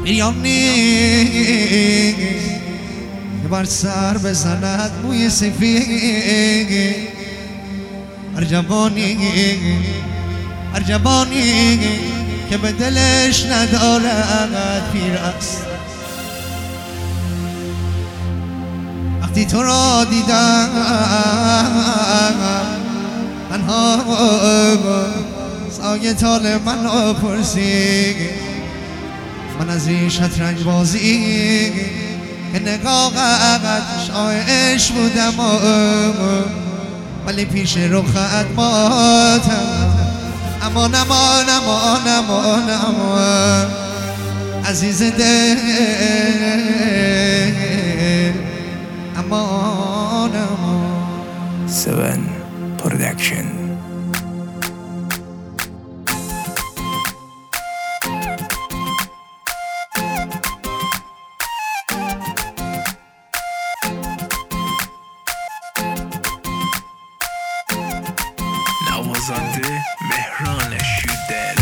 میریانی که بر سر بزند موی سفید هر جوانی که به دلش ندارد پیر است. وقتی تو را دیدم تنها سایه تال من را پرسید من از این شطرنج بازی که نگاهت شایش بودم ولی پیش رخت ماتم. امان امان امان امان امان عزیز دل امان امان. 7 Production. نوازنده مهران شودل.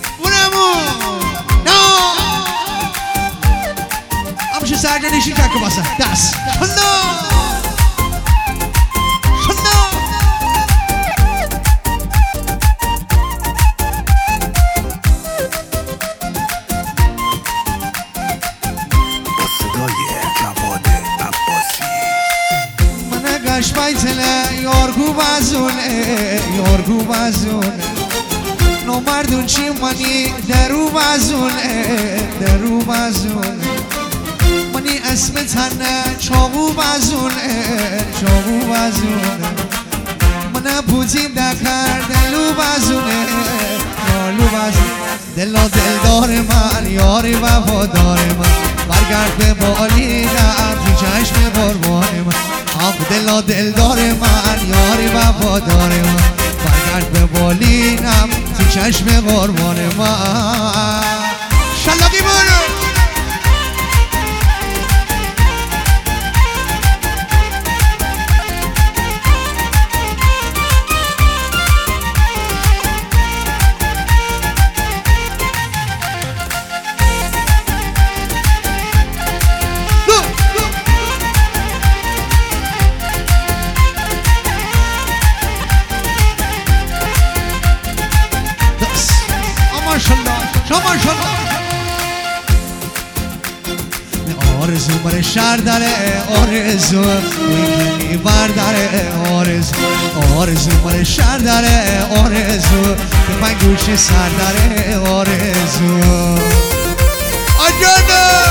همشه سرجنشین که باسه دست با صدای جواد عباسی. من گش بیتله یارگو بازونه نو مردون چی منی درو بازونه منی اسم تنه چاقو بازونه من بودیم دکر دلو بازونه دلا دلدار من یاری وفادار من برگرد به بالینم تو چشم قربان من. دلا دلدار من یاری وفادار من برگرد به بالینم تو چشم قربان من. شلاقی برو ماشاءالله آرزو بر شهر داره آرزو ویکنی برداره آرزو بر شهر داره آرزو که من گوش سر داره آرزو آجاده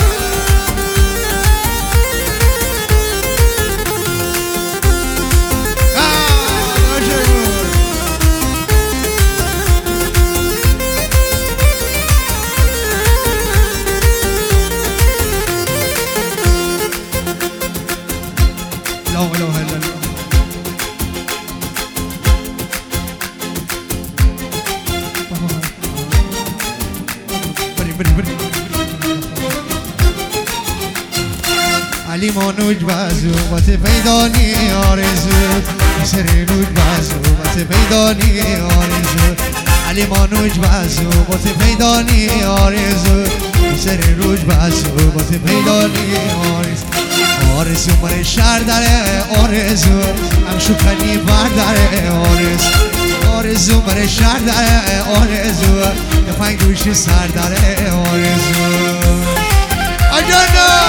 لا اله الا الله. بری علی مانوج بازو بات پیدانی آرزو سر نوج بازو بات پیدانی آرزو علی مانوج بازو بات پیدانی آرزو سر روج بازو بات پیدانی آرزو من شهر داره آرزو هم شکنی برداره آرزو من شهر داره آرزو که پنگ دوشی سر داره آرزو آجانا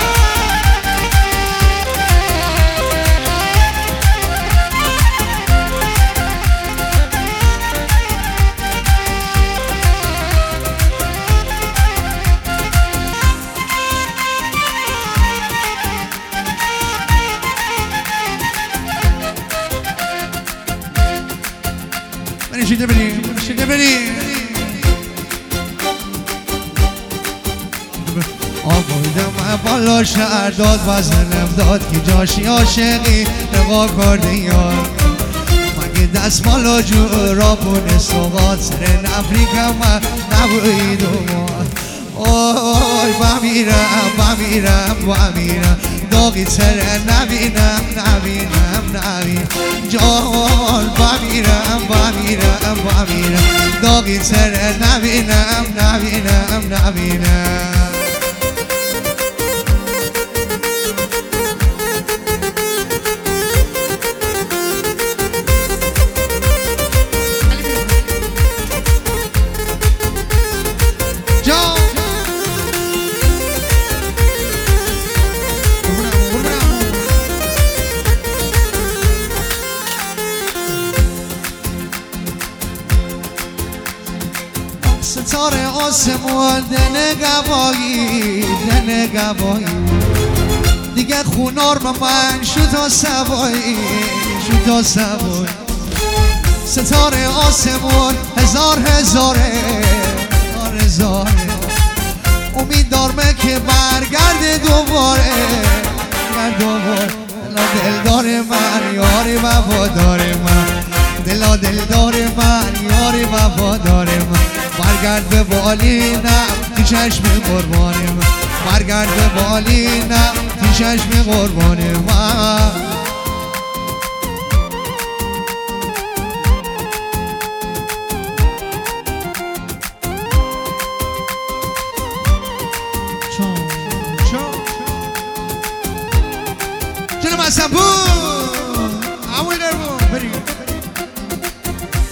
شده بری آبودم بالا شهر داد وزنم داد که جاشی عاشقی نقا کرده یار مگه دست مالا جو را بونه سوغات سر نفریکم نبوید و اوی بمیرم داغی تره نبینم جان بمیرم داغی تره نبینم ستاره آسمون دن گوایی دیگه خونار با من شو تا سوایی ستاره آسمون هزاره امید دارمه که برگرده دوباره دلدار من یاری وفادار من دلدار من یاری وفادار من برگرد به بالینم تو چشم قربان من برگرد به بالینم تو چشم قربان من جنم از سبون اول درمون بریم